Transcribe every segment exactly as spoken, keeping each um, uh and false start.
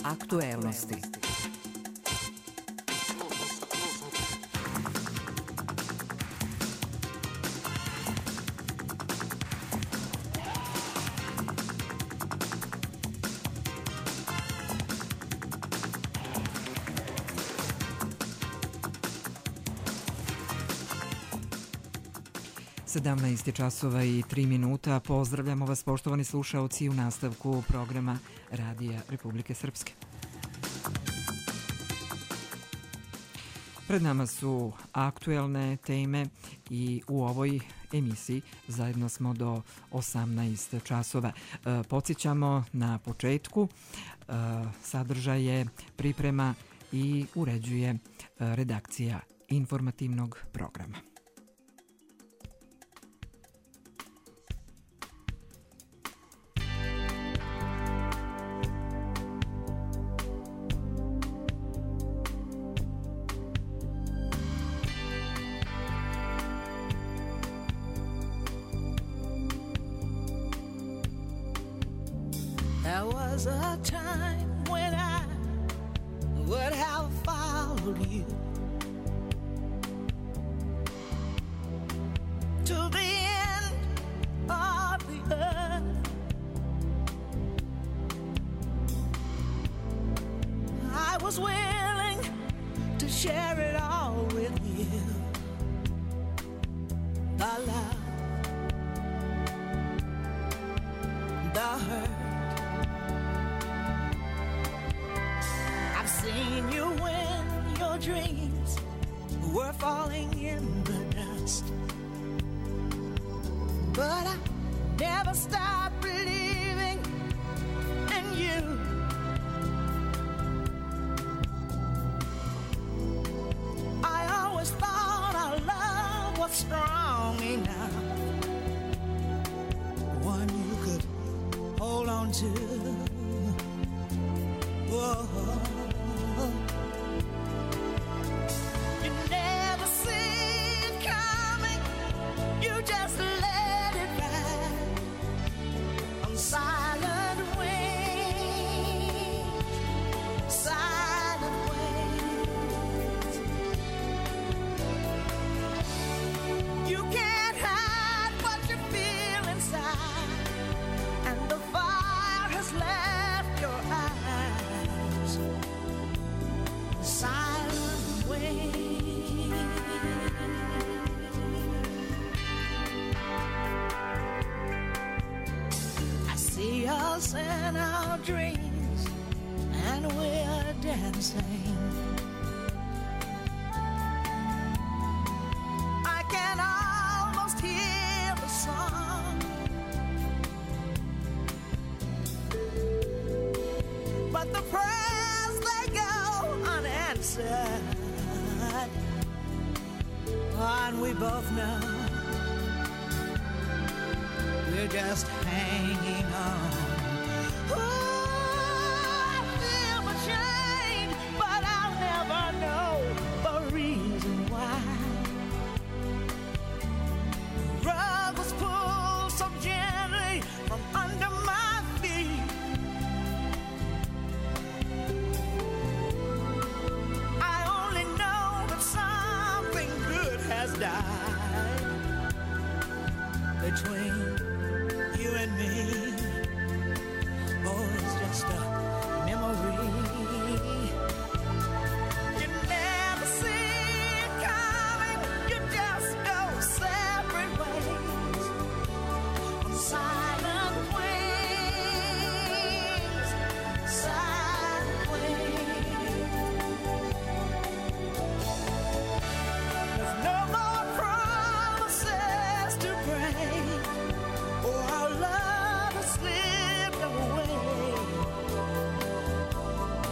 Aktuelnosti. sedamnaest časova i tri minuta. Pozdravljamo vas, poštovani slušaoci, u nastavku programa Radija Republike Srpske. Pred nama su aktuelne teme i u ovoj emisiji zajedno smo do osamnaest časova. E, podsjećamo na početku, e, sadržaje priprema i uređuje e, redakcija informativnog programa. A time when I would have followed you to the end of the earth. I was willing to share it all with you. The love, the hurt. Seen you when your dreams were falling in the dust, but I never stopped believing in you. I always thought our love was strong enough, one you could hold on to. Whoa. You never see it coming, you just let it ride on silent wings, silent wings. You can't hide what you feel inside, and the fire has left your eyes. Silent way. I see us in our dreams, and we're dancing. I can almost hear the song, but the prayers they go unanswered, and we both know we're just hanging on. Ooh, I feel ashamed, but I'll never know the reason why. The rug was pulled so gently from under my feet. I only know that something good has died between you and me. Oh, it's just a memory. You never see it coming, you just go separate ways on silent wings, silent wings. There's no more promises to break, or our love has slipped away.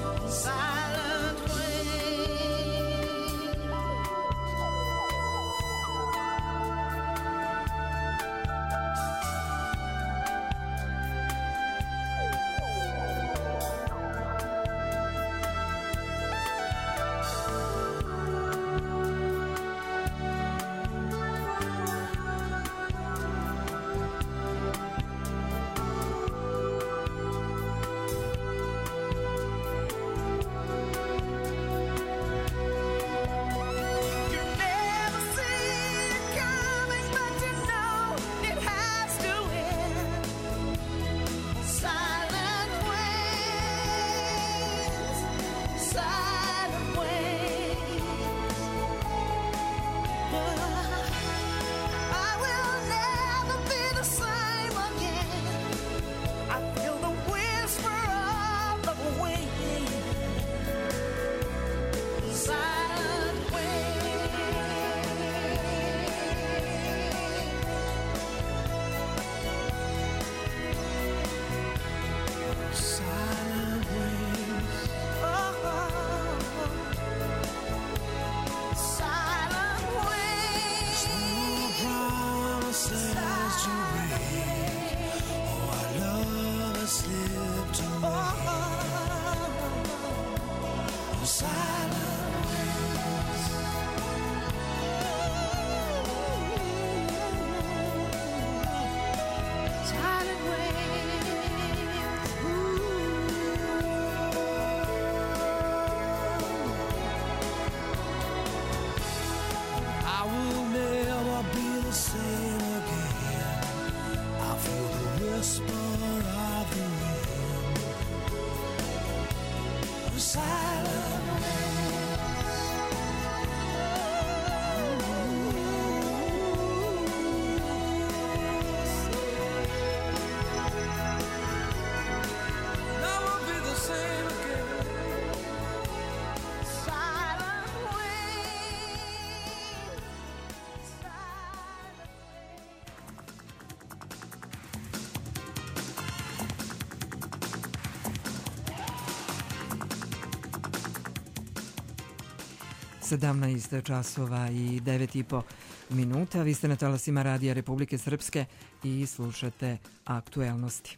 sedamnaest časova i devet i po minuta. Vi ste na talasima Radija Republike Srpske i slušate aktuelnosti.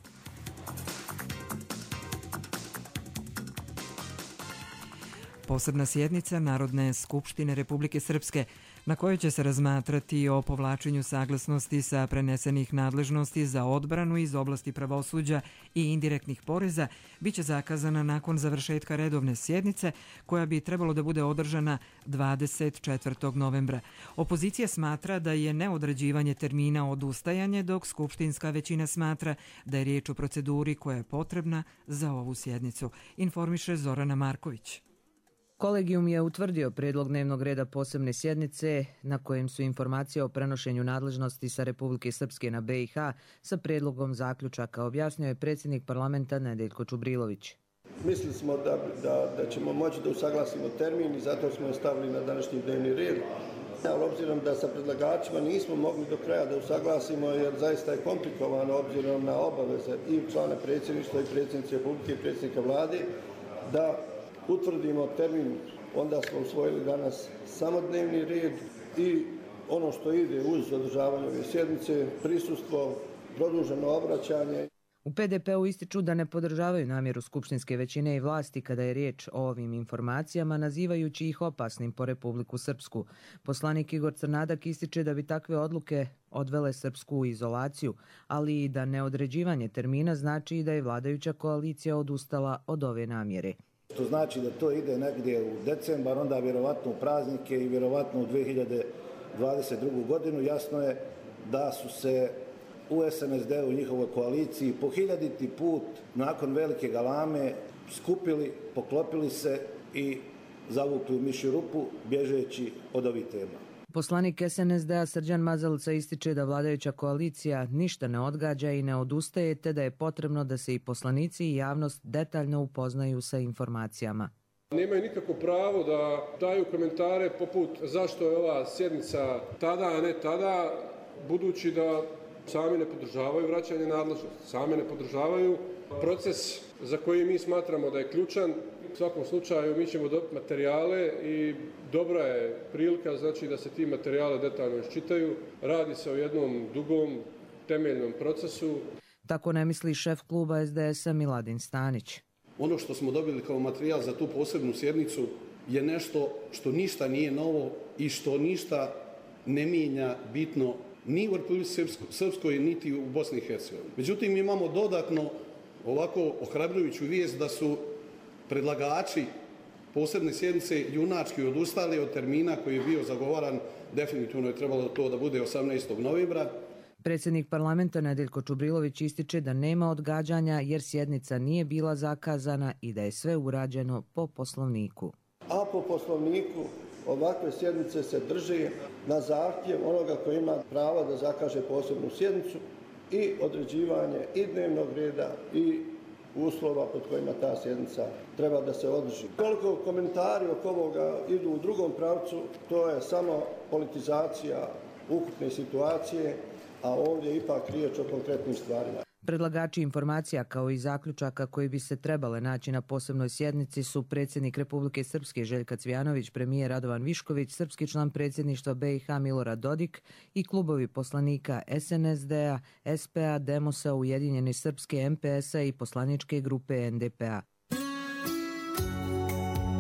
Posebna sjednica Narodne skupštine Republike Srpske na kojoj će se razmatrati o povlačenju saglasnosti sa prenesenih nadležnosti za odbranu iz oblasti pravosuđa i indirektnih poreza biće zakazana nakon završetka redovne sjednice koja bi trebalo da bude održana dvadeset četvrtog novembra. Opozicija smatra da je neodređivanje termina odustajanje, dok skupštinska većina smatra da je riječ o proceduri koja je potrebna za ovu sjednicu, informiše Zorana Marković. Kolegijum je utvrdio prijedlog dnevnog reda posebne sjednice na kojem su informacije o prenošenju nadležnosti sa Republike Srpske na B i H sa prijedlogom zaključaka, objasnio je predsjednik parlamenta Nedeljko Čubrilović. Mislili smo da, da, da ćemo moći da usaglasimo termin i zato smo je stavili na današnji dnevni red. Ali obzirom da sa predlagačima nismo mogli do kraja da usaglasimo jer zaista je komplikovano obzirom na obaveze i člana predsjedništva i predsjednice Republike i predsjednika vlade da utvrdimo termin, onda smo usvojili danas samo dnevni red i ono što ide uz održavanje ove sjednice, prisustvo, produženo obraćanje. U P D P-u ističu da ne podržavaju namjeru skupštinske većine i vlasti kada je riječ o ovim informacijama, nazivajući ih opasnim po Republiku Srpsku. Poslanik Igor Crnadak ističe da bi takve odluke odvele Srpsku u izolaciju, ali i da neodređivanje termina znači i da je vladajuća koalicija odustala od ove namjere. To znači da to ide negdje u decembar, onda vjerovatno u praznike i vjerovatno u dvije hiljade dvadeset drugu godinu. Jasno je da su se u S N S D-u i njihovoj koaliciji po hiljaditi put nakon velike galame skupili, poklopili se i zavukli u mišju rupu bježeći od ovih tema. Poslanik S N S D-a Srđan Mazalica ističe da vladajuća koalicija ništa ne odgađa i ne odustaje, te da je potrebno da se i poslanici i javnost detaljno upoznaju sa informacijama. Nemaju nikako pravo da daju komentare poput zašto je ova sjednica tada, a ne tada, budući da sami ne podržavaju vraćanje nadležnosti, sami ne podržavaju proces za koji mi smatramo da je ključan. U svakom slučaju mi ćemo dobiti materijale i dobra je prilika znači da se ti materijale detaljno iščitaju. Radi se o jednom dugom, temeljnom procesu. Tako ne misli šef kluba S D S-a Miladin Stanić. Ono što smo dobili kao materijal za tu posebnu sjednicu je nešto što ništa nije novo i što ništa ne mijenja bitno ni u Republici Srpskoj, niti u Bosni i Hercegovini. Međutim, imamo dodatno ovako ohrabrujuću vijest da su predlagači posebne sjednice junački odustali od termina koji je bio zagovaran. Definitivno je trebalo to da bude osamnaestog novembra. Predsjednik parlamenta Nedeljko Čubrilović ističe da nema odgađanja jer sjednica nije bila zakazana i da je sve urađeno po poslovniku. A po poslovniku ovakve sjednice se drži na zahtjev onoga koji ima pravo da zakaže posebnu sjednicu i određivanje i dnevnog reda i uslova pod kojima ta sjednica treba da se održi. Koliko komentari oko ovoga idu u drugom pravcu, to je samo politizacija ukupne situacije, a ovdje je ipak riječ o konkretnim stvarima. Predlagači informacija kao i zaključaka koji bi se trebale naći na posebnoj sjednici su predsjednik Republike Srpske Željka Cvijanović, premijer Radovan Višković, srpski član predsjedništva B i H Milorad Dodik i klubovi poslanika S N S D-a, S P A, Demosa, Ujedinjene Srpske, M P S-a i poslaničke grupe N D P-a.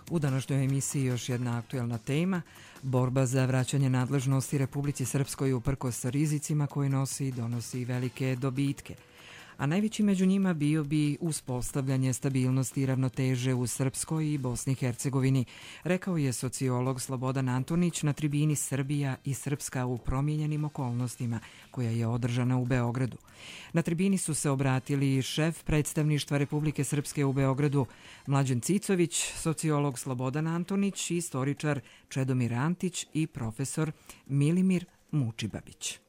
U današnjoj emisiji još jedna aktuelna tema, borba za vraćanje nadležnosti Republici Srpskoj uprkos rizicima koje nosi i donosi velike dobitke. A najveći među njima bio bi uspostavljanje stabilnosti i ravnoteže u Srpskoj i Bosni i Hercegovini, rekao je sociolog Slobodan Antonić na tribini Srbija i Srpska u promijenjenim okolnostima, koja je održana u Beogradu. Na tribini su se obratili šef predstavništva Republike Srpske u Beogradu Mlađan Cicović, sociolog Slobodan Antonić, istoričar Čedomir Antić i profesor Milimir Mučibabić.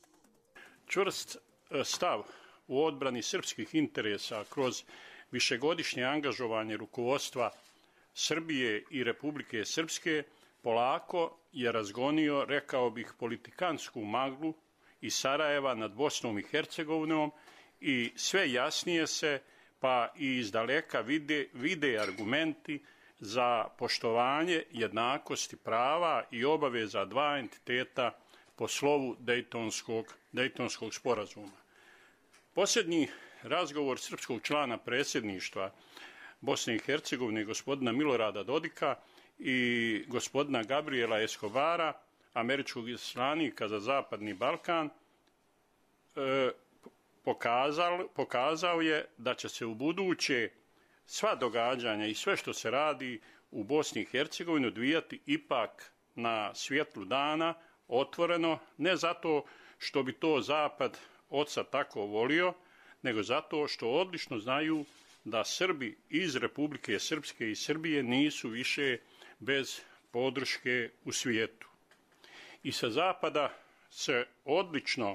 Čvrst stav u odbrani srpskih interesa kroz višegodišnje angažovanje rukovodstva Srbije i Republike Srpske polako je razgonio, rekao bih, politikansku maglu iz Sarajeva nad Bosnom i Hercegovinom i sve jasnije se, pa i iz daleka vide, vide argumenti za poštovanje jednakosti prava i obaveza dva entiteta po slovu Dejtonskog, Dejtonskog sporazuma. Posljednji razgovor srpskog člana predsjedništva Bosne i Hercegovine, gospodina Milorada Dodika i gospodina Gabriela Escobara, američkog izaslanika za Zapadni Balkan, e, pokazal, pokazao je da će se u buduće sva događanja i sve što se radi u Bosni i Hercegovini odvijati ipak na svjetlu dana, otvoreno, ne zato što bi to Zapad oca tako volio, nego zato što odlično znaju da Srbi iz Republike Srpske i Srbije nisu više bez podrške u svijetu. I sa Zapada se odlično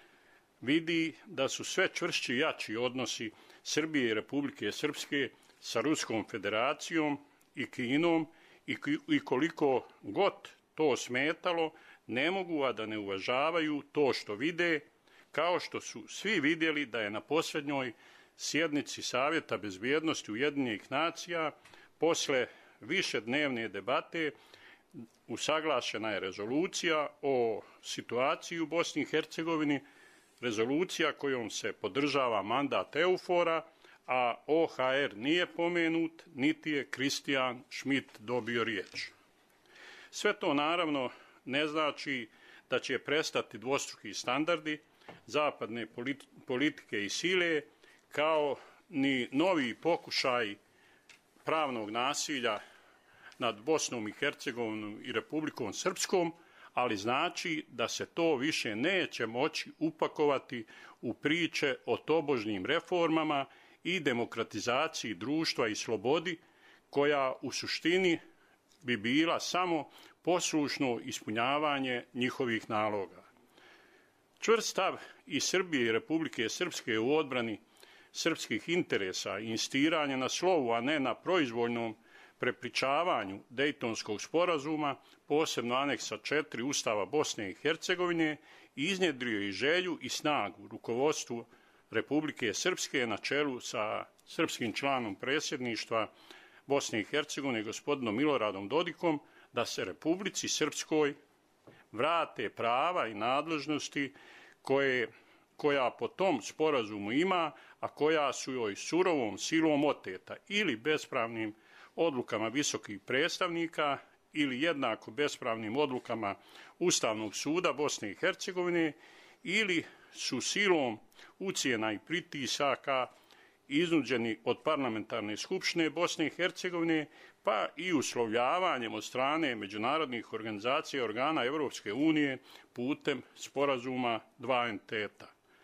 vidi da su sve čvršći i jači odnosi Srbije i Republike Srpske sa Ruskom federacijom i Kinom i koliko god to smetalo, ne mogu a da ne uvažavaju to što vide, kao što su svi vidjeli da je na posljednjoj sjednici Savjeta bezbjednosti Ujedinjenih nacija posle višednevne debate usaglašena je rezolucija o situaciji u Bosni i Hercegovini, rezolucija kojom se podržava mandat EUFOR-a, a O H R nije pomenut, niti je Kristijan Schmidt dobio riječ. Sve to naravno ne znači da će prestati dvostruki standardi zapadne politike i sile, kao ni novi pokušaj pravnog nasilja nad Bosnom i Hercegovinom i Republikom Srpskom, ali znači da se to više neće moći upakovati u priče o tobožnjim reformama i demokratizaciji društva i slobodi, koja u suštini bi bila samo poslušno ispunjavanje njihovih naloga. Čvrst stav i Srbije i Republike Srpske u odbrani srpskih interesa i insistiranje na slovu, a ne na proizvoljnom prepričavanju Dejtonskog sporazuma, posebno aneksa četiri Ustava Bosne i Hercegovine, iznjedrio i želju i snagu rukovodstvu Republike Srpske na čelu sa srpskim članom predsjedništva Bosne i Hercegovine, gospodinom Miloradom Dodikom, da se Republici Srpskoj vrate prava i nadležnosti koje, koja po tom sporazumu ima, a koja su joj surovom silom oteta ili bespravnim odlukama visokih predstavnika ili jednako bespravnim odlukama Ustavnog suda Bosne i Hercegovine, ili su silom ucjena i pritisaka iznuđeni od parlamentarne skupštine Bosne i Hercegovine, pa i uslovljavanjem od strane međunarodnih organizacija i organa Evropske unije putem sporazuma dva entiteta.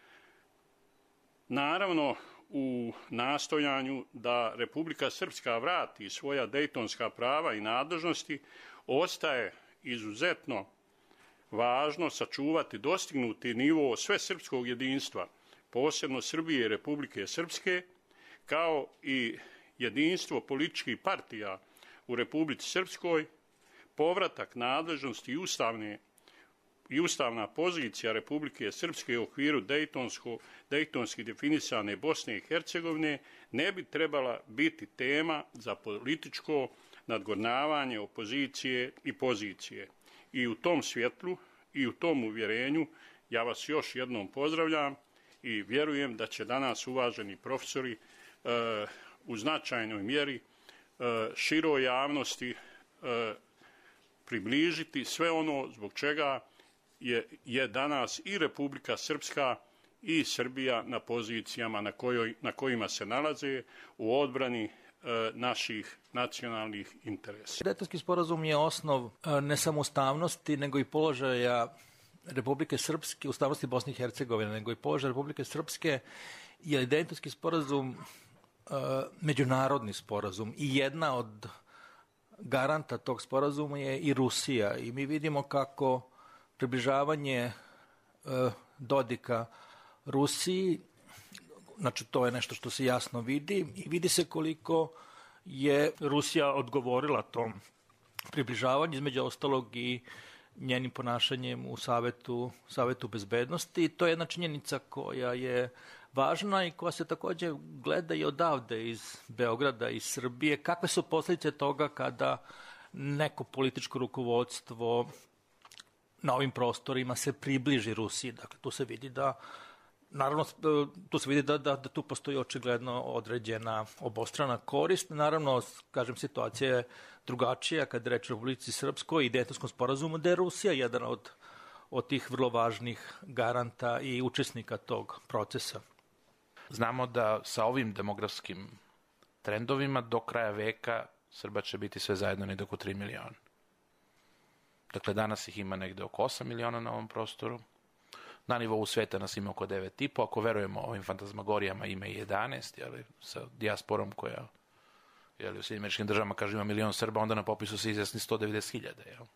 Naravno, u nastojanju da Republika Srpska vrati svoja dejtonska prava i nadležnosti, ostaje izuzetno važno sačuvati dostignuti nivo svesrpskog jedinstva, posebno Srbije i Republike Srpske, kao i jedinstvo političkih partija u Republici Srpskoj, povratak nadležnosti i ustavne i ustavna pozicija Republike Srpske u okviru Dejtonsko, dejtonski definisane Bosne i Hercegovine ne bi trebala biti tema za političko nadgornavanje opozicije i pozicije. I u tom svjetlu i u tom uvjerenju ja vas još jednom pozdravljam i vjerujem da će danas uvaženi profesori e, u značajnoj mjeri široj javnosti približiti sve ono zbog čega je, je danas i Republika Srpska i Srbija na pozicijama na, kojoj, na kojima se nalaze u odbrani e, naših nacionalnih interesa. Daytonski sporazum je osnov e, ne samo ustavnosti, nego i položaja Republike Srpske, ustavnosti Bosne i Hercegovine, nego i položaja Republike Srpske, jer Daytonski sporazum e, međunarodni sporazum i jedna od garanta tog sporazuma je i Rusija. I mi vidimo kako približavanje e, Dodika Rusiji, znači to je nešto što se jasno vidi i vidi se koliko je Rusija odgovorila tom približavanju, između ostalog i njenim ponašanjem u Savetu, Savetu bezbednosti. To je jedna činjenica koja je važna i koja se također gleda i odavde iz Beograda, iz Srbije. Kakve su posljedice toga kada neko političko rukovodstvo na ovim prostorima se približi Rusiji? Dakle, tu se vidi da Naravno, tu se vidi da, da, da tu postoji očigledno određena obostrana korist. Naravno, kažem, situacija je drugačija kad je reč o Republici Srpskoj i Daytonskom sporazumu, da je Rusija jedan od, od tih vrlo važnih garanta i učesnika tog procesa. Znamo da sa ovim demografskim trendovima do kraja veka Srba će biti sve zajedno negde oko tri miliona. Dakle, danas ih ima negde oko osam miliona na ovom prostoru. Na nivou sveta nas ima oko devet i po. Ako verujemo ovim fantazmagorijama ima i jedanaest, jeli, sa dijasporom koja jeli, u Sjedinjenim Američkim Državama kaže ima milion Srba, onda na popisu se izjasni sto devedeset hiljada. Jel?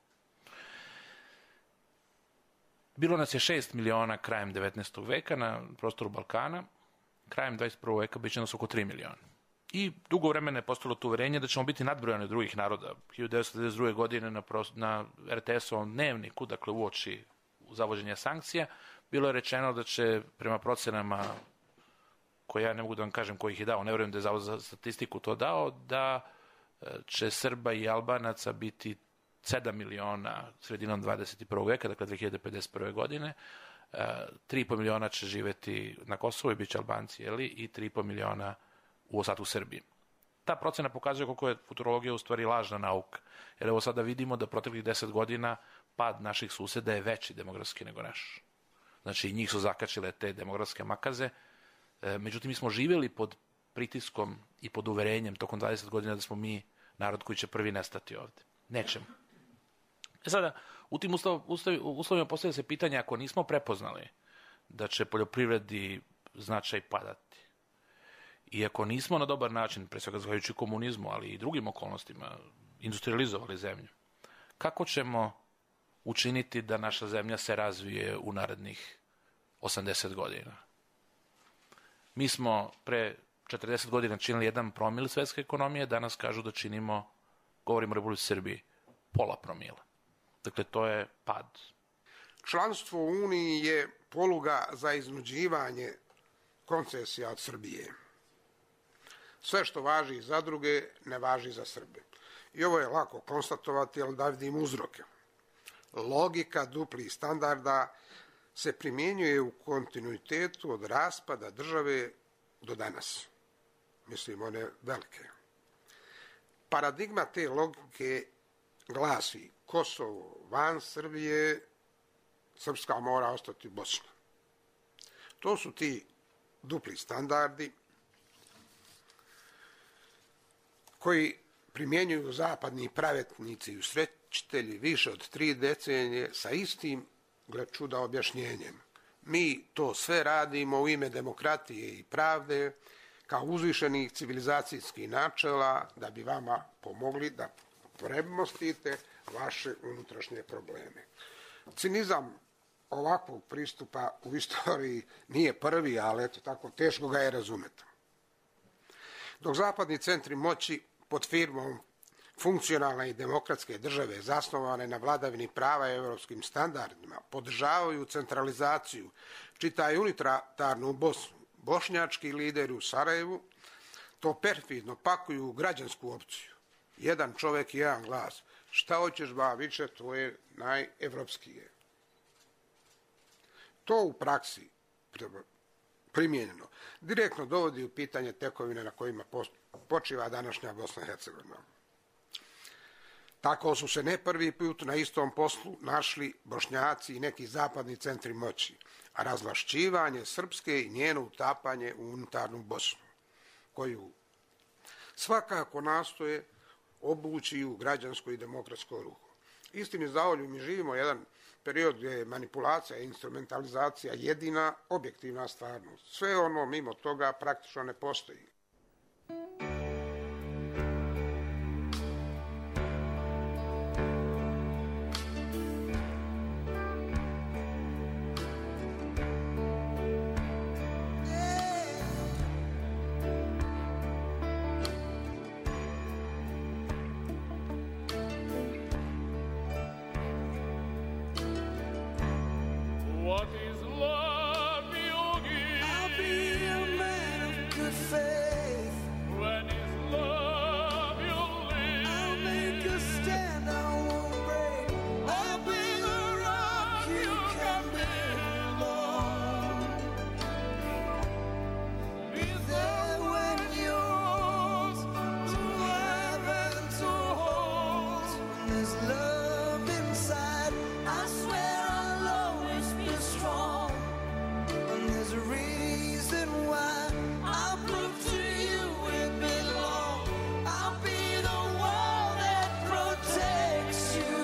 Bilo nas je šest miliona krajem devetnaestog veka na prostoru Balkana, krajem dvadeset prvog veka bit će nas oko tri miliona. I dugo vremena je postalo to uverenje da ćemo biti nadbrojani od drugih naroda. hiljadu devetsto devedeset druge. godine na, na er te esovom dnevniku, dakle uoči zavođenja sankcija, bilo je rečeno da će prema procenama, koje ja ne mogu da vam kažem ko ih je dao, ne vjerujem da je Zavod za statistiku to dao, da će Srba i Albanaca biti sedam miliona sredinom dvadeset prvog. veka, dakle dve hiljade pedeset prve. godine, tri i po miliona će živeti na Kosovu i bit će Albanci, jeli, i tri i po miliona u ostatku Srbiji. Ta procena pokazuje koliko je futurologija u stvari lažna nauka, jer evo sada vidimo da proteklih deset godina pad naših suseda je veći demografski nego naš. Znači, njih su zakačile te demografske makaze. E, međutim, mi smo živjeli pod pritiskom i pod uverenjem tokom dvadeset godina da smo mi narod koji će prvi nestati ovde. Nećemo. E sada, u tim ustav, ustav, uslovima postavlja se pitanje, ako nismo prepoznali da će poljoprivredi značaj padati, i ako nismo na dobar način, pre svega zahvaljujući komunizmu, ali i drugim okolnostima, industrializovali zemlju, kako ćemo učiniti da naša zemlja se razvije u narednih osamdeset godina? Mi smo pre četrdeset godina činili jedan promil svetske ekonomije, danas kažu da činimo, govorimo o Republici Srbiji, pola promila. Dakle, to je pad. Članstvo u Uniji je poluga za iznuđivanje koncesija od Srbije. Sve što važi za druge, ne važi za Srbe. I ovo je lako konstatovati, ali da vidim uzroke. Logika duplih standarda se primjenjuje u kontinuitetu od raspada države do danas. Mislim, one velike. Paradigma te logike glasi: Kosovo van Srbije, Srpska mora ostati Bosna. To su ti dupli standardi koji primjenjuju zapadni pravetnici i usrećitelji više od tri decenije sa istim, gle čuda, objašnjenjem. Mi to sve radimo u ime demokratije i pravde, kao uzvišenih civilizacijskih načela, da bi vama pomogli da premostite vaše unutrašnje probleme. Cinizam ovakvog pristupa u istoriji nije prvi, ali eto tako, teško ga je razumeti. Dok zapadni centri moći pod firmom funkcionalne i demokratske države zasnovane na vladavini prava i evropskim standardima podržavaju centralizaciju, čitaj unitarnu Bosnu, bošnjački lideri u Sarajevu to perfidno pakuju u građansku opciju. Jedan čovjek i jedan glas. Šta hoćeš ba više, to je najevropskije. To u praksi primijenjeno, direktno dovodi u pitanje tekovine na kojima počiva današnja Bosna i Hercegovina. Tako su se ne prvi put na istom poslu našli Bošnjaci i neki zapadni centri moći, a razvlašćivanje Srpske i njeno utapanje u unutarnju Bosnu, koju svakako nastoje obući u građansko i demokratsko ruho. Istini za volju, mi živimo jedan period gdje je manipulacija i instrumentalizacija jedina objektivna stvarnost. Sve ono mimo toga praktično ne postoji. What is love, Yogi? I'll be a man of good faith. When is love you'll live? I'll make a stand, I won't break. I'll be the rock you can build on. Be there when yours to have and to hold. When there's love inside, I swear I'll always be strong. And there's a reason why I'll prove to you it belong. I'll be the wall that protects you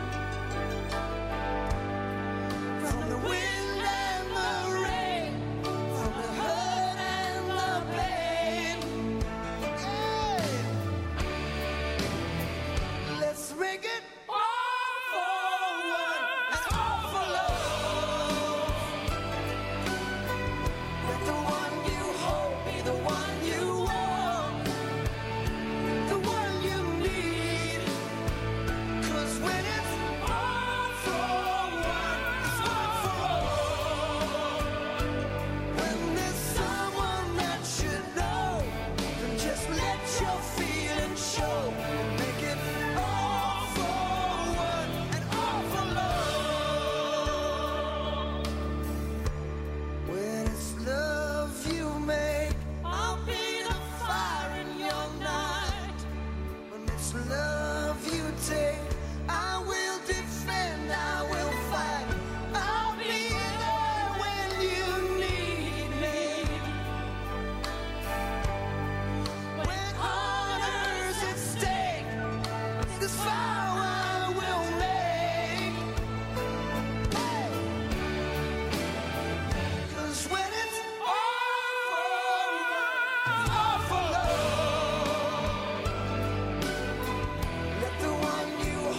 from the wind and the rain, from the hurt and the pain. Hey! Let's make it all for one and all for love. Let the one you hold be the one you want, the one you need. 'Cause when it's all for one, it's one for all. When there's someone that you know, then just let your feelings show. Make it all for one and all for love. When it's love you make, I'll be the fire in your night. When it's love you take, I will defend, I will fight. I'll be there when you need me. When honor's at stake, this vow I will make. Hey! 'Cause when it's all for one, all for love, let the one you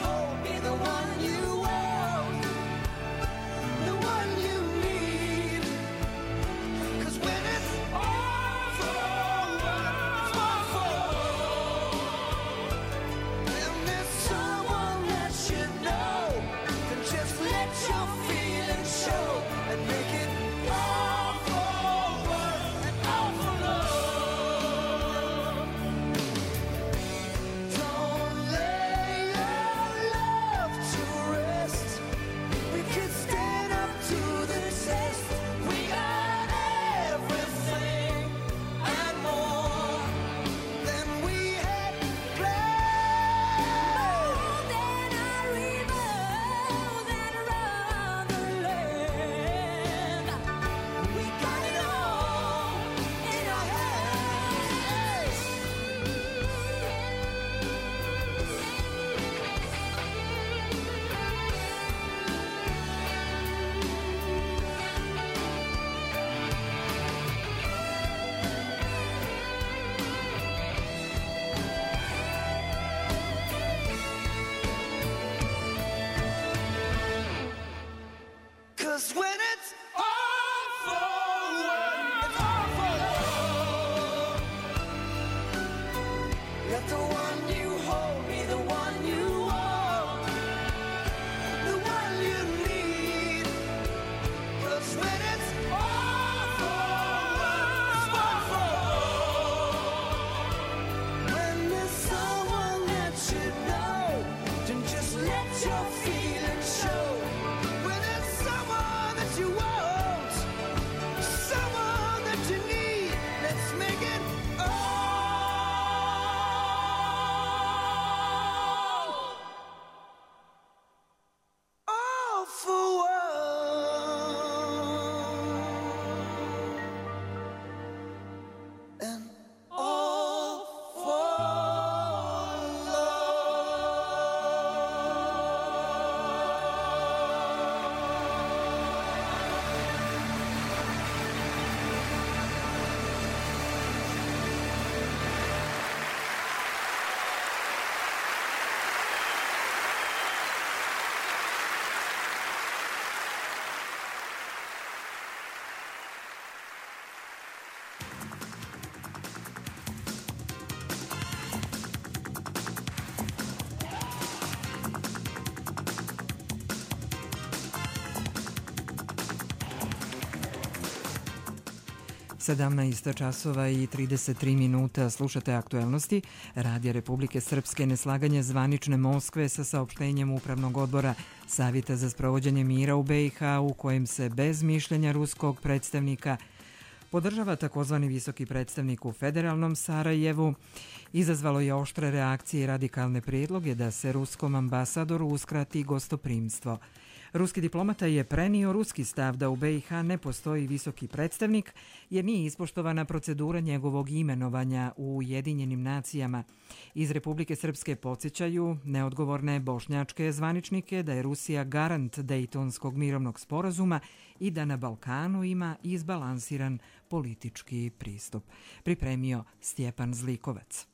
sedamnaest časova i trideset tri minuta. Slušate aktuelnosti Radija Republike Srpske. Neslaganje zvanične Moskve sa saopštenjem Upravnog odbora Savjeta za sprovođenje mira u B i H, u kojem se bez mišljenja ruskog predstavnika podržava takozvani visoki predstavnik u federalnom Sarajevu, izazvalo je oštre reakcije i radikalne prijedloge da se ruskom ambasadoru uskrati gostoprimstvo. Ruski diplomata je prenio ruski stav da u B i H ne postoji visoki predstavnik jer nije ispoštovana procedura njegovog imenovanja u Ujedinjenim nacijama. Iz Republike Srpske podsjećaju neodgovorne bošnjačke zvaničnike da je Rusija garant Dejtonskog mirovnog sporazuma i da na Balkanu ima izbalansiran politički pristup. Pripremio Stjepan Zlikovac.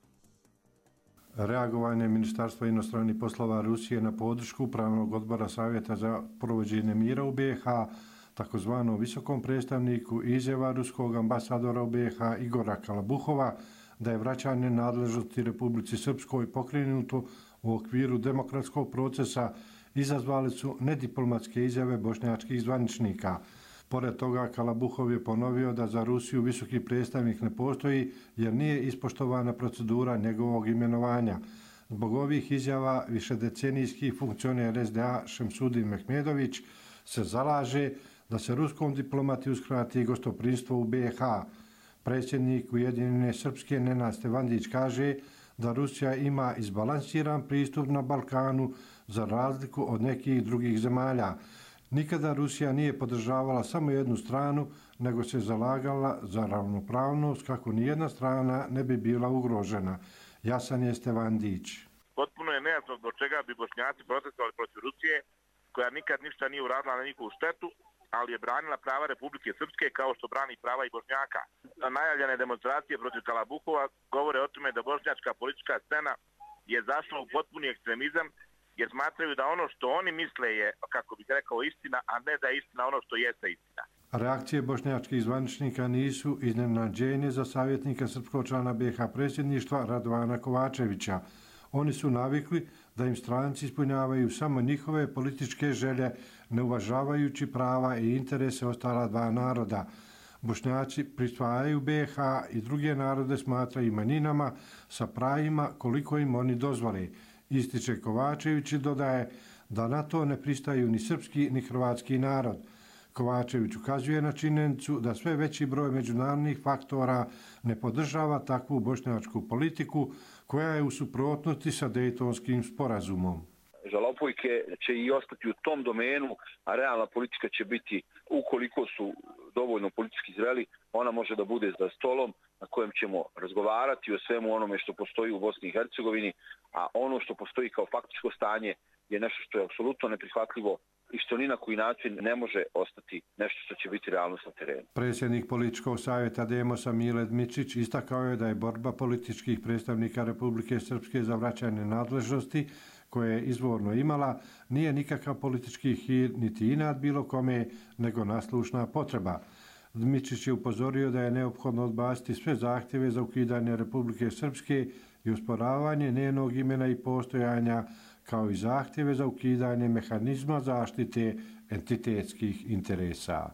Reagovanje Ministarstva inostranih poslova Rusije na podršku Upravnog odbora Savjeta za provođenje mira u B i H, takozvanom visokom predstavniku, izjava ruskog ambasadora u B i H Igora Kalabuhova da je vraćanje nadležnosti Republici Srpskoj pokrenuto u okviru demokratskog procesa, izazvali su nediplomatske izjave bošnjačkih zvaničnika. Pored toga, Kalabuhov je ponovio da za Rusiju visoki predstavnik ne postoji jer nije ispoštovana procedura njegovog imenovanja. Zbog ovih izjava višedecenijski funkcioner S D A Šemsudin Mehmedović se zalaže da se ruskom diplomati uskrati gostoprimstvo u B i H. Predsjednik Ujedinjene Srpske Nenad Stevandić kaže da Rusija ima izbalansiran pristup na Balkanu za razliku od nekih drugih zemalja. Nikada Rusija nije podržavala samo jednu stranu, nego se zalagala za ravnopravnost kako nijedna strana ne bi bila ugrožena. Jasan je Stevandić. Potpuno je nejasno zbog čega bi Bošnjaci protestovali protiv Rusije, koja nikad ništa nije uradila na njihovu štetu, ali je branila prava Republike Srpske kao što brani prava i Bošnjaka. Najavljene demonstracije protiv Kalabuhova govore o tome da bošnjačka politička scena je zašla u potpuni ekstremizam, jer smatraju da ono što oni misle je, kako bih rekao, istina, a ne da je istina ono što jeste istina. Reakcije bošnjačkih zvaničnika nisu iznenađenje za savjetnika srpskog člana B i H predsjedništva Radovana Kovačevića. Oni su navikli da im stranci ispunjavaju samo njihove političke želje, ne uvažavajući prava i interese ostala dva naroda. Bošnjaci prisvajaju B i H i druge narode smatraju manjinama sa pravima koliko im oni dozvoli. Ističe Kovačević i dodaje da na to ne pristaju ni srpski ni hrvatski narod. Kovačević ukazuje na činjenicu da sve veći broj međunarodnih faktora ne podržava takvu bošnjačku politiku koja je u suprotnosti sa Dejtonskim sporazumom. Žalopojke će i ostati u tom domenu, a realna politika će biti, ukoliko su dovoljno politički zreli, ona može da bude za stolom na kojem ćemo razgovarati o svemu onome što postoji u Bosni i Hercegovini, a ono što postoji kao faktičko stanje je nešto što je apsolutno neprihvatljivo i što ni na koji način ne može ostati nešto što će biti realnost na terenu. Predsjednik političkog savjeta Demosa Mile Dmičić istakao je da je borba političkih predstavnika Republike Srpske za vraćanje nadležnosti koje je izvorno imala, nije nikakav politički hir niti inat bilo kome, nego naslušna potreba. Dmičić je upozorio da je neophodno odbaciti sve zahtjeve za ukidanje Republike Srpske i usporavanje njenog imena i postojanja, kao i zahtjeve za ukidanje mehanizma zaštite entitetskih interesa.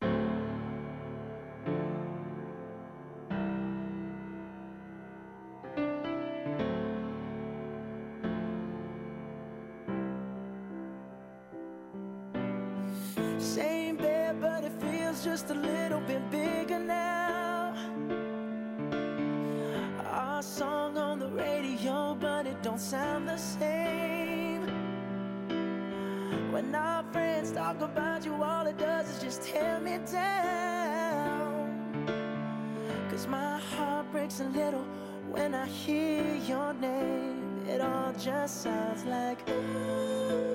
Same bed, but it feels just a little bit bigger now. Our song on the radio, but it don't sound the same. When our friends talk about you, all it does is just tear me down. 'Cause my heart breaks a little when I hear your name. It all just sounds like ooh.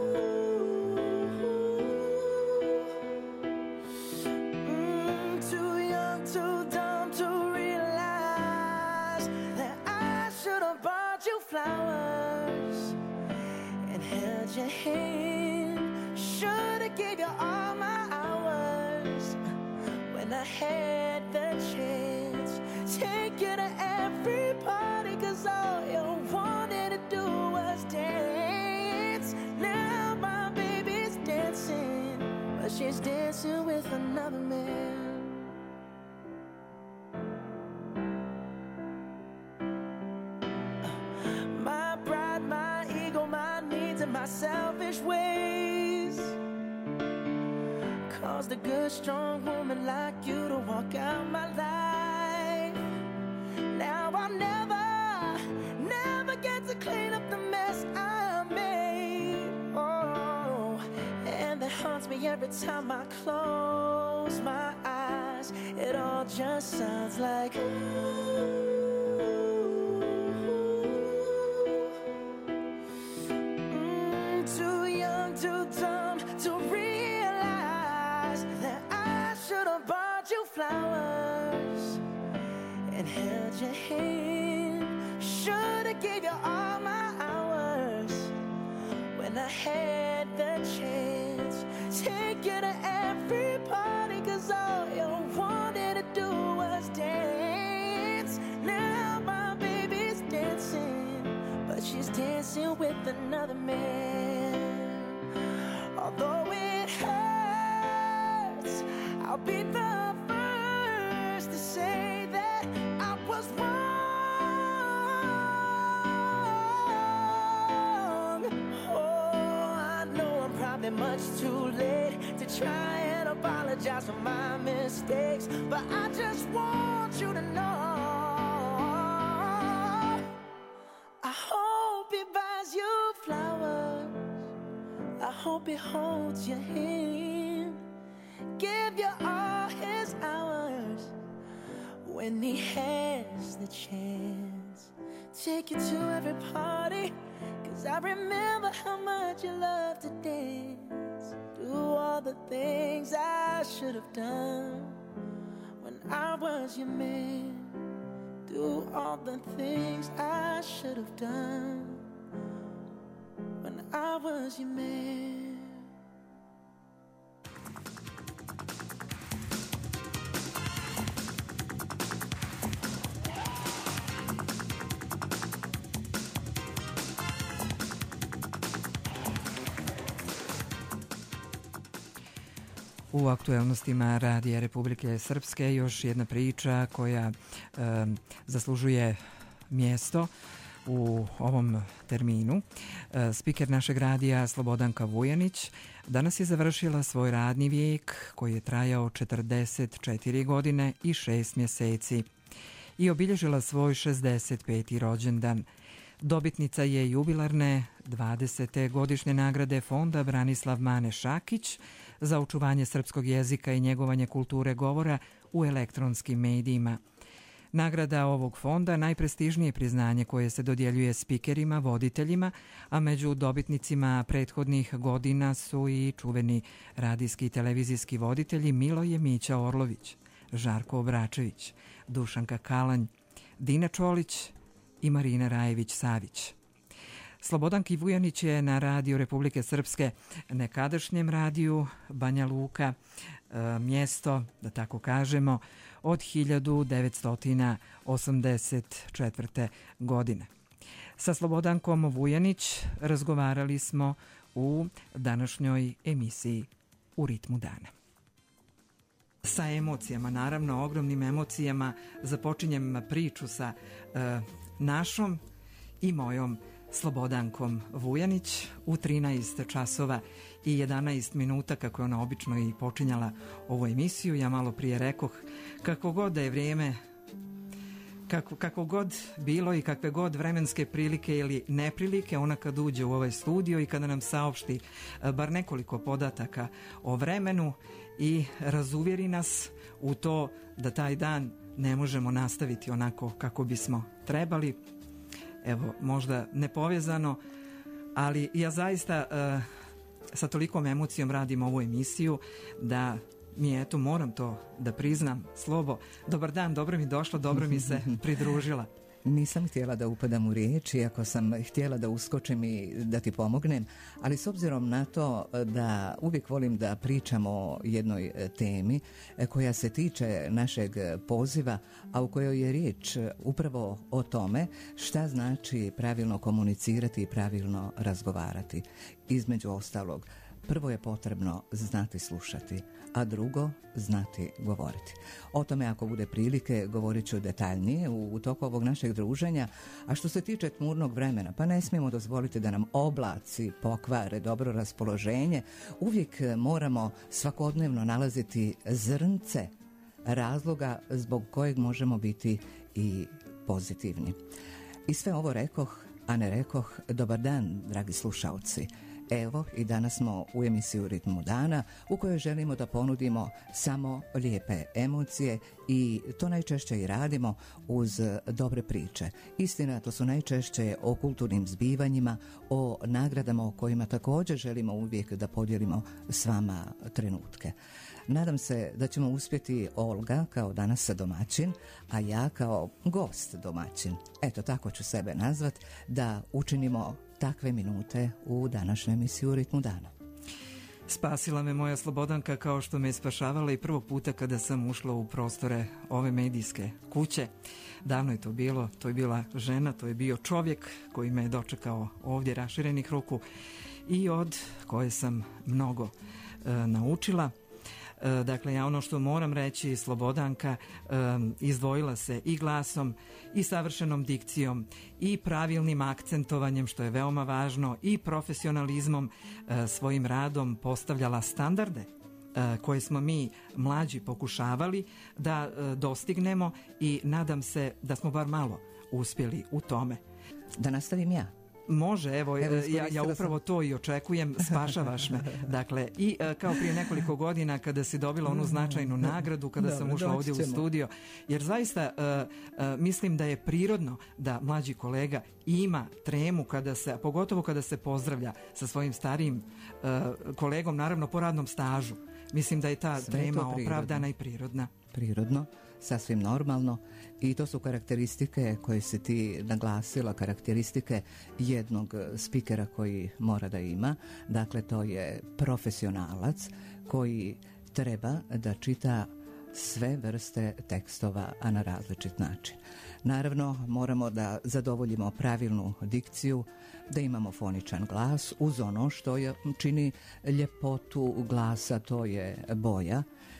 Flowers and held your hand. Should've gave you all my hours when I had the chance. Take you to every party, 'cause all you wanted to do was dance. Now my baby's dancing, but she's dancing with another man. in my selfish ways. Caused a good, strong woman like you to walk out my life. Now I'll never, never get to clean up the mess I made. Oh, and that haunts me every time I close my eyes. It all just sounds like ooh. Too young, too dumb to realize that I should have bought you flowers and held your hand. Should have gave you all my hours when I had the chance. Take you to every party, cause all you wanted to do was dance. Now my baby's dancing, but she's dancing with another man. Although it hurts, I'll be the first to say that I was wrong. Oh, I know I'm probably much too late to try and apologize for my mistakes, but I just want you to know I hope he buys you flowers. I hope he holds your hand, give you all his hours when he has the chance. Take you to every party, cause I remember how much you loved to dance. Do all the things I should have done when I was your man. Do all the things I should have done when I was your man. U aktuelnostima Radija Republike Srpske još jedna priča koja e, zaslužuje mjesto u ovom terminu. E, spiker našeg radija Slobodanka Vujanić danas je završila svoj radni vijek koji je trajao četrdeset četiri godine i šest mjeseci i obilježila svoj šezdeset peti rođendan. Dobitnica je jubilarne dvadesete godišnje nagrade Fonda Branislav Mane Šakić za očuvanje srpskog jezika i njegovanje kulture govora u elektronskim medijima. Nagrada ovog fonda najprestižnije priznanje koje se dodjeljuje spikerima, voditeljima, a među dobitnicima prethodnih godina su i čuveni radijski i televizijski voditelji Miloje Mića Orlović, Žarko Obračević, Dušanka Kalanj, Dina Čolić i Marina Rajević-Savić. Slobodanki Vujanić je na Radiju Republike Srpske, nekadašnjem radiju Banja Luka, mjesto, da tako kažemo, od hiljadu devetsto osamdeset četvrte. godine. Sa Slobodankom Vujanić razgovarali smo u današnjoj emisiji U ritmu dana. Sa emocijama, naravno, ogromnim emocijama, započinjem priču sa e, našom i mojom Slobodankom Vujanić u trinaest časova i jedanaest minuta, kako je ona obično i počinjala ovu emisiju. Ja malo prije rekoh, kako god da je vrijeme, kako, kako god bilo i kakve god vremenske prilike ili neprilike, ona kad uđe u ovaj studio i kada nam saopšti bar nekoliko podataka o vremenu i razuvjeri nas u to da taj dan ne možemo nastaviti onako kako bismo trebali. Evo, možda nepovezano, ali ja zaista uh, sa tolikom emocijom radim ovu emisiju da mi, eto, moram to da priznam. Slobo, dobar dan, dobro mi došla, dobro mi se pridružila. Nisam htjela da upadam u riječ, iako sam htjela da uskočim i da ti pomognem, ali s obzirom na to da uvijek volim da pričam o jednoj temi koja se tiče našeg poziva, a u kojoj je riječ upravo o tome šta znači pravilno komunicirati i pravilno razgovarati. Između ostalog, prvo je potrebno znati slušati, a drugo znati govoriti. O tome, ako bude prilike, govorit ću detaljnije u, u toku ovog našeg druženja. A što se tiče tmurnog vremena, pa ne smijemo dozvoliti da nam oblaci pokvare dobro raspoloženje. Uvijek moramo svakodnevno nalaziti zrnce razloga zbog kojeg možemo biti i pozitivni. I sve ovo rekoh, a ne rekoh, dobar dan, dragi slušaoci. Evo, i danas smo u emisiju Ritmu dana, u kojoj želimo da ponudimo samo lijepe emocije i to najčešće i radimo uz dobre priče. Istina, to su najčešće o kulturnim zbivanjima, o nagradama o kojima također želimo uvijek da podijelimo s vama trenutke. Nadam se da ćemo uspjeti, Olga kao danas domaćin, a ja kao gost domaćin, eto tako ću sebe nazvat, da učinimo takve minute u današnjoj emisiji u Ritmu dana. Spasila me moja Slobodanka kao što me je spašavala i prvog puta kada sam ušla u prostore ove medijske kuće. Davno je to bilo, to je bila žena, to je bio čovjek koji me je dočekao ovdje raširenih ruku i od koje sam mnogo e, naučila. Dakle, ja ono što moram reći, Slobodanka um, izdvojila se i glasom, i savršenom dikcijom, i pravilnim akcentovanjem, što je veoma važno, i profesionalizmom, uh, svojim radom postavljala standarde uh, koje smo mi mlađi pokušavali da uh, dostignemo i nadam se da smo bar malo uspjeli u tome. Da nastavim ja. Može, evo, evo ja, ja upravo to i očekujem, spašavaš me. Dakle, i kao prije nekoliko godina kada si dobila onu značajnu nagradu, kada Dobre, sam ušla ovdje u studio, jer zaista uh, uh, mislim da je prirodno da mlađi kolega ima tremu, kada se, pogotovo kada se pozdravlja sa svojim starijim uh, kolegom, naravno po radnom stažu. Mislim da je ta Sve trema opravdana i prirodna. Prirodno, sasvim normalno, i to su karakteristike koje si ti naglasila, karakteristike jednog spikera koji mora da ima. Dakle, to je profesionalac koji treba da čita sve vrste tekstova, a na različit način. Naravno, moramo da zadovoljimo pravilnu dikciju, da imamo foničan glas uz ono što je, čini ljepotu glasa, to je boja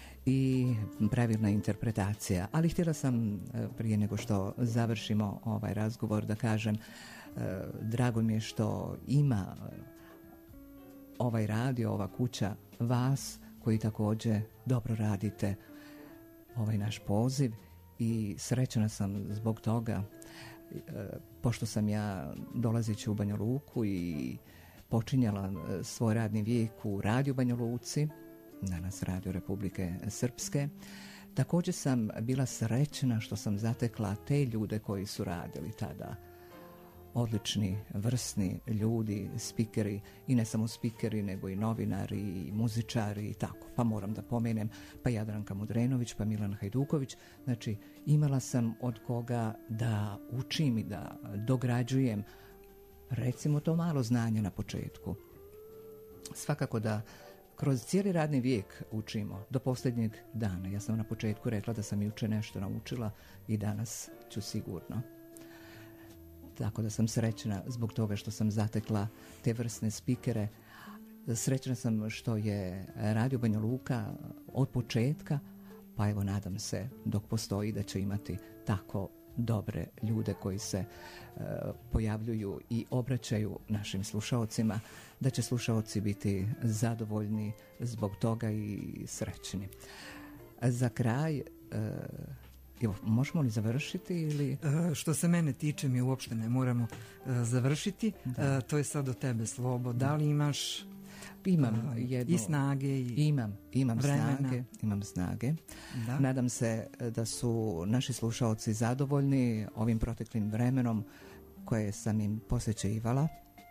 i pravilna interpretacija. Ali htjela sam, prije nego što završimo ovaj razgovor, da kažem, drago mi je što ima ovaj radio, ova kuća, vas koji također dobro radite ovaj naš poziv i srećna sam zbog toga, pošto sam ja dolazeći u Banja Luku i počinjala svoj radni vijek u radiju Banja Luci, danas Radio Republike Srpske. Također sam bila srećna što sam zatekla te ljude koji su radili tada. Odlični, vrsni ljudi, spikeri, i ne samo spikeri, nego i novinari, i muzičari i tako. Pa moram da pomenem, pa Jadranka Mudrenović, pa Milan Hajduković. Znači, imala sam od koga da učim i da dograđujem, recimo, to malo znanja na početku. Svakako da kroz cijeli radni vijek učimo do posljednjeg dana. Ja sam na početku rekla da sam jučer nešto naučila i danas ću sigurno. Tako da sam srećna zbog toga što sam zatekla te vrsne spikere. Srećna sam što je Radio Banja Luka od početka, pa evo nadam se dok postoji da će imati tako dobre ljude koji se uh, pojavljuju i obraćaju našim slušaocima, da će slušaoci biti zadovoljni zbog toga i srećni. Za kraj, uh, evo, možemo li završiti ili... Uh, što se mene tiče, mi uopšte ne moramo uh, završiti. Uh, to je sad do tebe, Slobo. Da li imaš... Imam jedno, i snage i imam, imam vremena. snage, imam snage. Da. Nadam se da su naši slušaoci zadovoljni ovim proteklim vremenom koje sam im posjećivala,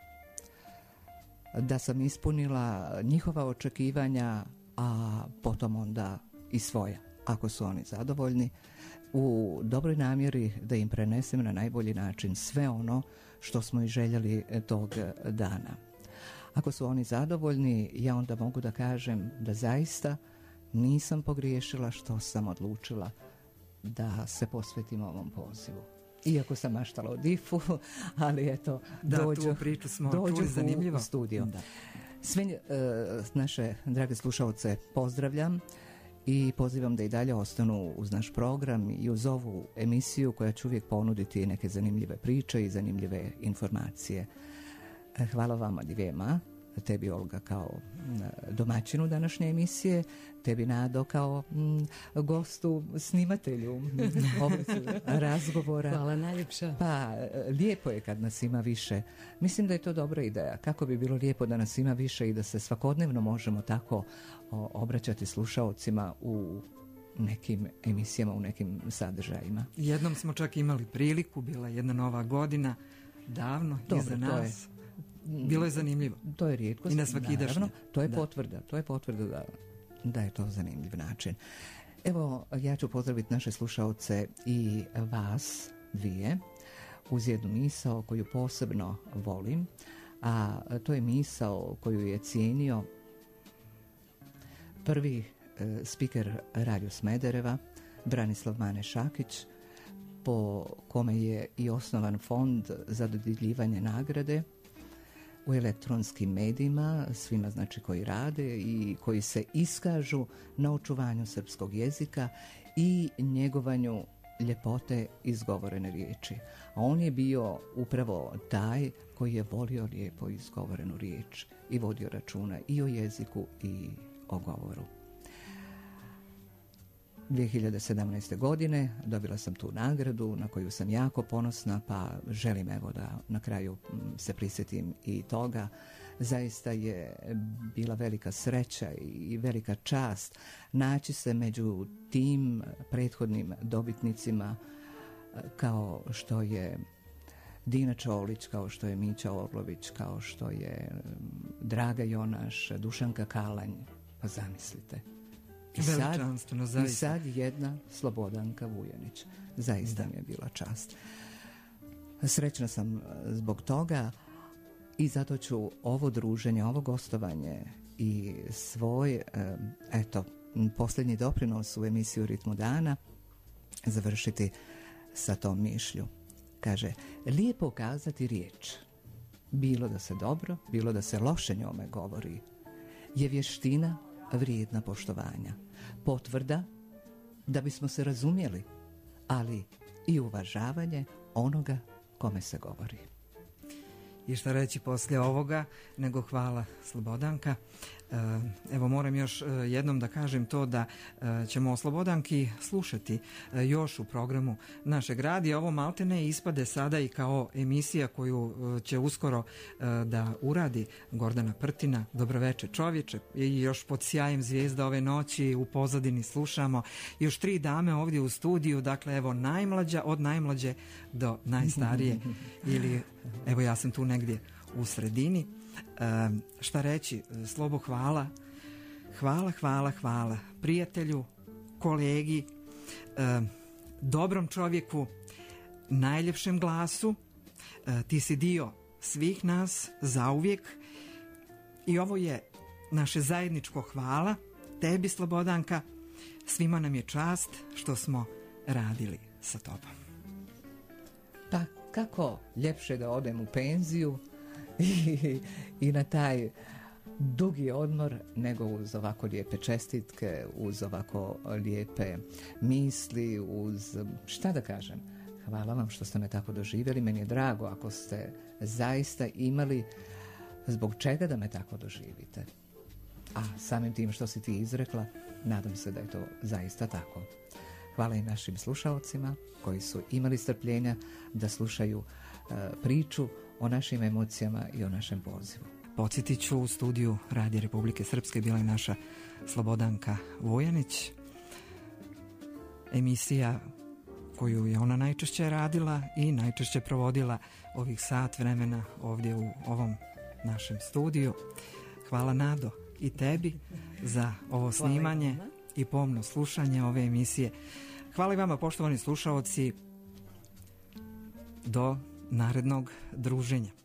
da sam ispunila njihova očekivanja, a potom onda i svoja, ako su oni zadovoljni, u dobroj namjeri da im prenesem na najbolji način sve ono što smo i željeli tog dana. Ako su oni zadovoljni, ja onda mogu da kažem da zaista nisam pogriješila što sam odlučila da se posvetim ovom pozivu. Iako sam maštala o difu, ali eto, da, dođu, tu priču smo dođu čuli, zanimljivo. u studio. Da. Sve e, naše drage slušalce pozdravljam i pozivam da i dalje ostanu uz naš program i uz ovu emisiju koja će uvijek ponuditi neke zanimljive priče i zanimljive informacije. Hvala vama dvijema, tebi Olga kao domaćinu današnje emisije, tebi Nado kao m, gostu, snimatelju ovog razgovora. Hvala najljepša. Pa, lijepo je kad nas ima više. Mislim da je to dobra ideja. Kako bi bilo lijepo da nas ima više i da se svakodnevno možemo tako o, obraćati slušaocima u nekim emisijama, u nekim sadržajima. Jednom smo čak imali priliku, bila je jedna nova godina, davno, Dobro, iza to nas. Bilo je zanimljivo. To je rijetko. I na svakidašnje. To je Da. potvrda. To je potvrda da, da je to zanimljiv način. Evo, ja ću pozdraviti naše slušaoce i vas dvije uz jednu misao koju posebno volim, a to je misao koju je cijenio prvi e, spiker Radio Smedereva, Branislav Mane Šakić, po kome je i osnovan fond za dodjeljivanje nagrade u elektronskim medijima, svima znači koji rade i koji se iskažu na očuvanju srpskog jezika i njegovanju ljepote izgovorene riječi. A on je bio upravo taj koji je volio lijepo izgovorenu riječ i vodio računa i o jeziku i o govoru. dvije hiljade sedamnaeste. godine dobila sam tu nagradu na koju sam jako ponosna, pa želim evo da na kraju se prisjetim i toga. Zaista je bila velika sreća i velika čast naći se među tim prethodnim dobitnicima kao što je Dina Čolić, kao što je Mića Orlović, kao što je Draga Jonaš, Dušanka Kalanj, pa zamislite. I sad, Veličanstveno, I zaista. sad jedna Slobodanka Vujanić. Zaista mi je bila čast. Srećna sam zbog toga i zato ću ovo druženje, ovo gostovanje i svoj, eto, posljednji doprinos u emisiju Ritmu dana završiti sa tom mišlju. Kaže, lijepo kazati riječ, bilo da se dobro, bilo da se loše njome govori, je vještina vrijedna poštovanja, potvrda da bismo se razumjeli, ali i uvažavanje onoga kome se govori. I šta reći poslije ovoga, nego hvala Slobodanka. Evo moram još jednom da kažem to da ćemo o Slobodanki slušati još u programu našeg radija. Ovo maltene ispade sada i kao emisija koju će uskoro da uradi Gordana Prtina, Dobroveče čovječe, i još pod sjajem zvijezda ove noći u pozadini slušamo još tri dame ovdje u studiju, dakle evo najmlađa od najmlađe do najstarije ili evo ja sam tu negdje u sredini. E, šta reći, Slobo, hvala hvala, hvala, hvala prijatelju, kolegi, e, dobrom čovjeku, najljepšem glasu. E, ti si dio svih nas zauvijek i ovo je naše zajedničko hvala tebi, Slobodanka. Svima nam je čast što smo radili sa tobom. Pa kako ljepše da odem u penziju i, i na taj dugi odmor nego uz ovako lijepe čestitke, uz ovako lijepe misli, uz šta da kažem. Hvala vam što ste me tako doživjeli. Meni je drago ako ste zaista imali zbog čega da me tako doživite. A samim tim što si ti izrekla, nadam se da je to zaista tako. Hvala i našim slušaocima koji su imali strpljenja da slušaju uh, priču o našim emocijama i o našem pozivu. Podsjetit ću, u studiju Radija Republike Srpske bila je naša Slobodanka Vujanić. Emisija koju je ona najčešće radila i najčešće provodila ovih sat vremena ovdje u ovom našem studiju. Hvala, Nado, i tebi za ovo snimanje i pomno slušanje ove emisije. Hvala i vama, poštovani slušaoci, do narednog druženja.